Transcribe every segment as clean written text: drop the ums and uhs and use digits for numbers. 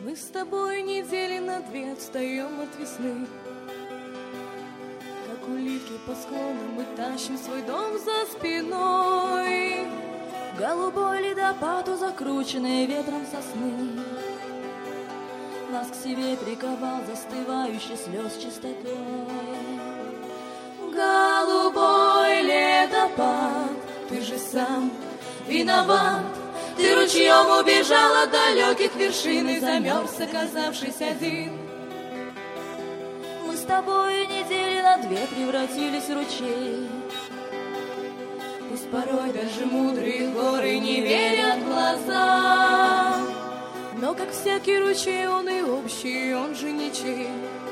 Мы с тобой недели на две отстаем от весны. Как улитки по склонам мы тащим свой дом за спиной. Голубой ледопад у закрученной ветром сосны нас к себе приковал застывающий слез чистотой. Голубой ледопад, ты же сам виноват. Ты ручьем убежал от далеких вершин и замерз, оказавшись один. Мы с тобой недели на две превратились в ручей. Пусть порой даже мудрые горы не верят глазам, но как всякий ручей он и общий, он же ничей.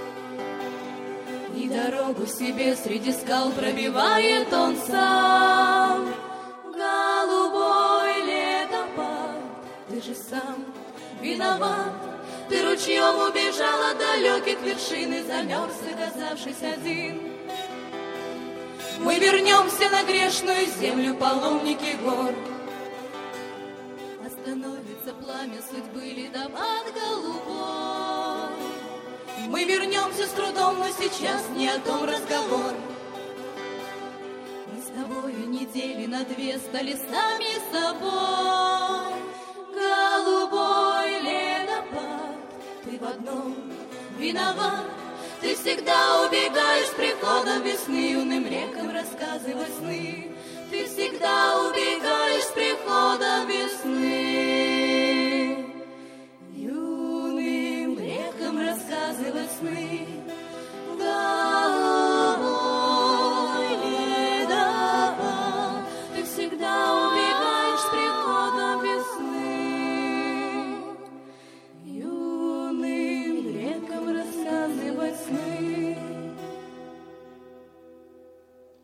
И дорогу себе среди скал пробивает он сам. Голубой ледопад, ты же сам виноват. Ты ручьем убежал от далеких вершин и замерз, оказавшись один. Мы вернемся на грешную землю, паломники гор. Остановится пламя судьбы, ледопад голубой. Мы вернемся с трудом, но сейчас не о том разговор. Мы с тобою недели на две стали сами собой. Голубой ледопад, ты в одном виноват. Ты всегда убегаешь с приходом весны, юным рекам рассказывать сны. Ты всегда убегаешь